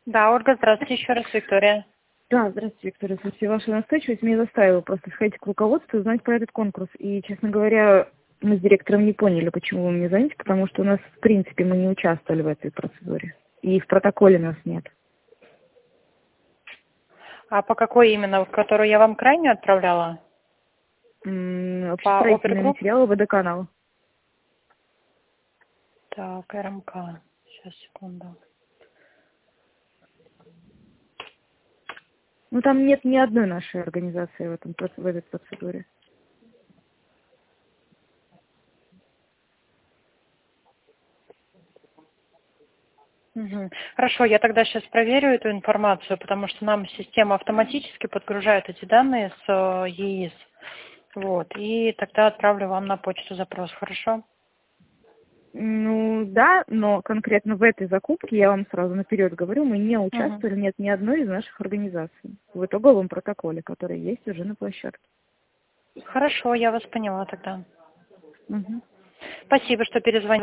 Да, Ольга, здравствуйте, еще раз Виктория. Да, здравствуйте, Виктория. Слушайте, ваша настойчивость меня заставила просто сходить к руководству и узнать про этот конкурс. И, честно говоря, мы с директором не поняли, почему вы мне звоните, потому что у нас, в принципе, мы не участвовали в этой процедуре. И в протоколе нас нет. А по какой именно, которую я вам крайнюю отправляла? По Общестроительные Опергрупп? материалы водоканала. Так, РМК. Сейчас, секунду. Ну, там нет ни одной нашей организации в этой процедуре. Мгм. Хорошо, я тогда сейчас проверю эту информацию, потому что нам система автоматически подгружает эти данные с ЕИС. Вот, и тогда отправлю вам на почту запрос, хорошо? Ну, да, но конкретно в этой закупке, я вам сразу наперед говорю, мы не Мгм. участвовали, нет ни одной из наших организаций в итоговом протоколе, который есть уже на площадке. Хорошо, я вас поняла тогда. Мгм. Спасибо, что перезвонили.